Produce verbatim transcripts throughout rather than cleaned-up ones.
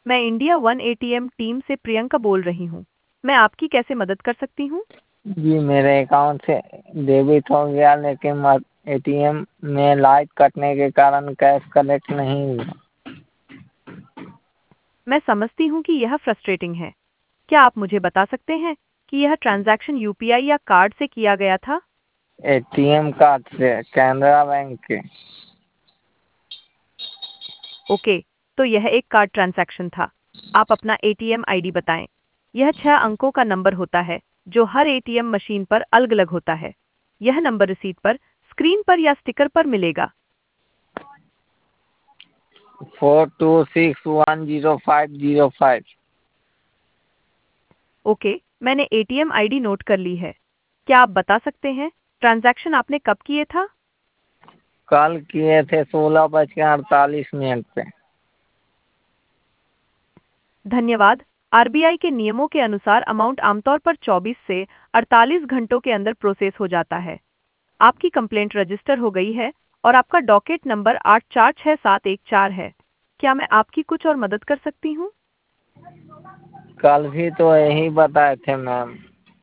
मैं India one ATM team से प्रियंका बोल रही हूँ। मैं आपकी कैसे मदद कर सकती हूँ? जी मेरे अकाउंट से डेबिट हो गया, लेकिन एटीएम में लाइट कटने के कारण कैश कलेक्ट नहीं हुआ। मैं समझती हूँ कि यह फ्रस्ट्रेटिंग है। क्या आप मुझे बता सकते हैं कि यह ट्रांजैक्शन यूपीआई या कार्ड से किया गया था? एटीएम कार्ड से, कैनरा बैंक के। ओके, तो यह एक कार्ड ट्रांजैक्शन था। आप अपना एटीएम आईडी बताएं। यह छह अंकों का नंबर होता है जो हर एटीएम मशीन पर अलग-अलग होता है। यह नंबर रसीद पर, स्क्रीन पर या स्टिकर पर मिलेगा। Four two six one zero five zero five. Okay, मैंने एटीएम आईडी नोट कर ली है। क्या आप बता सकते हैं ट्रांजैक्शन आपने कब किए था? कल किए थे सोलह बज के अड़तालीस मिनट पे। धन्यवाद। आरबीआई के नियमों के अनुसार अमाउंट आमतौर पर चौबीस से अड़तालीस घंटों के अंदर प्रोसेस हो जाता है। आपकी कंप्लेंट रजिस्टर हो गई है और आपका डॉकेट नंबर आठ चार छह सात एक चार है। क्या मैं आपकी कुछ और मदद कर सकती हूँ? कल भी तो यही बताए थे मैम।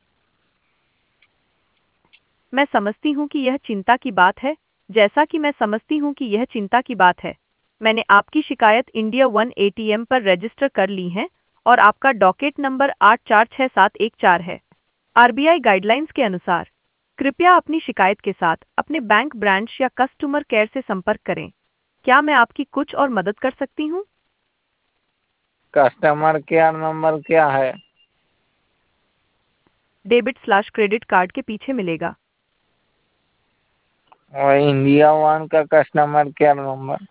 मैं समझती हूँ कि यह चिंता की बात है। जैसा कि मैं समझती हूँ कि यह चिंता की बात है, मैंने आपकी शिकायत इंडिया वन एटीएम पर रजिस्टर कर ली है और आपका डॉकेट नंबर आठ चार छह सात एक चार है। आरबीआई गाइडलाइंस के अनुसार कृपया अपनी शिकायत के साथ अपने बैंक ब्रांच या कस्टमर केयर से संपर्क करें। क्या मैं आपकी कुछ और मदद कर सकती हूँ? कस्टमर केयर नंबर क्या है? डेबिट स्लैश क्रेडिट कार्ड के पीछे मिलेगा। और इंडिया वन का कस्टमर केयर नंबर?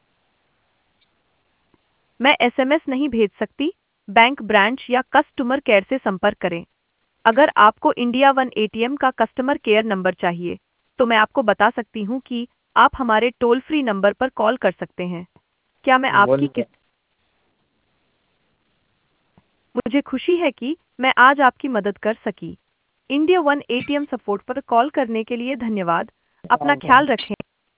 मैं एसएमएस नहीं भेज सकती। बैंक ब्रांच या कस्टमर केयर से संपर्क करें। अगर आपको इंडिया वन एटीएम का कस्टमर केयर नंबर चाहिए, तो मैं आपको बता सकती हूँ कि आप हमारे टोल फ्री नंबर पर कॉल कर सकते हैं। क्या मैं आपकी किस बोलिए। मुझे खुशी है कि मैं आज आपकी मदद कर सकी। इंडिया वन एटीएम सपोर्ट पर कॉल करने के लिए धन्यवाद। अपना ख्याल रखें।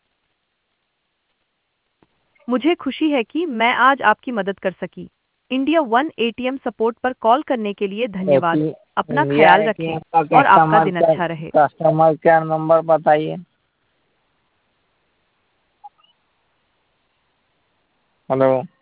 मुझे खुशी है कि मैं आज आपकी मदद कर सकी। इंडिया वन एटीएम सपोर्ट पर कॉल करने के लिए धन्यवाद। एटी अपना इंडिया ख्याल रखें एटीएम का और आपका कस्टमर दिन केयर अच्छा रहे। कस्टमर केयर नंबर बताइए। हेलो।